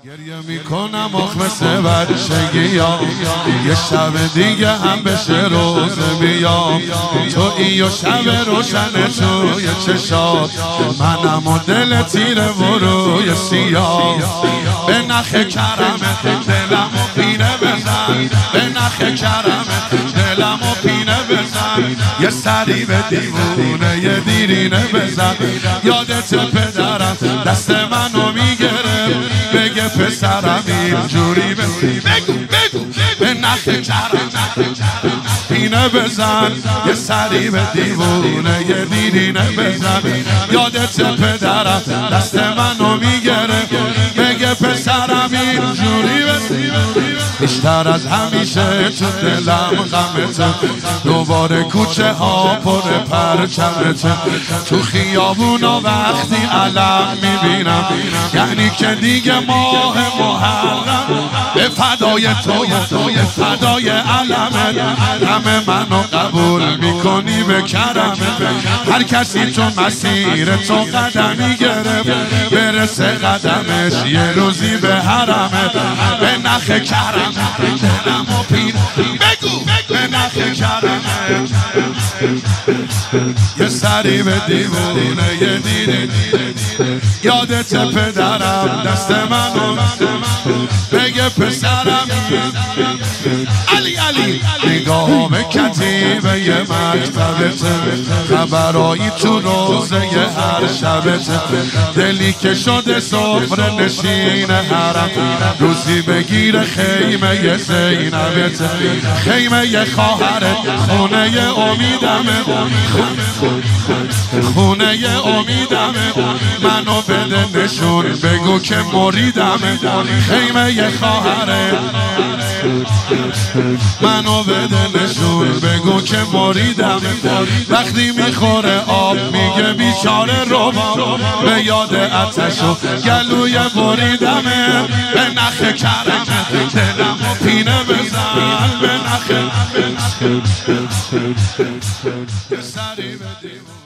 گریه میکنم مثل بچگی ها، یه شب دیگه هم بشه روز بیام. تو و شب روشن توی چشات، منم و دل تیره و روی سیاه. به نخ کرمه دلم و پینه بزن، به نخ کرمه دلم و پینه بزن. یه سری به دیوونه یه دیرینه بزن. یادت پدرم دست منو میگرم، بگه پسرم اینجوری بگو به نخ کرمه پینه بزن. یه سری به دیوونه یه دیرینه بزن. یادت پدرم دست منو میگره، بگه پسرم اینجوری بیشتر از همیشه تو دلم غمته. دوباره کوچه ها پر پرچمته. تو خیابونا وقتی علم میبینم، یعنی که دیگه ماه محرم به فدای توی فدای علمت. همه منو قبول میکنی به کرمت. هر کسی تو مسیر تو قدمی گرفت، برسه قدمش یه روزی به حرمت. به نخ کرمت دلم و پین بگو به نخ کرمت. یه سری به دیوونه یه دیره. یادت پدرم دست منو بگه پسرم علی نگاه به کتیبه یه مکتبت. خبرایی تو روزه هر شبت. دلی که شده سفره نشین حرم، روزی بگیره خیمه ی زینبت. خیمه ی خواهرت خونه ی امیدمه، خونه ی امیدمه. منو بده نشون بگو که مریدمه. خیمه ی خواهرت منو بده نشون بگو که مریدم. وقتی میخوره آب میگه بیچاره روبا، به یاد آتش و گلوی بریدمه. به نخ کرمه دلم و پینه بزن، به نخ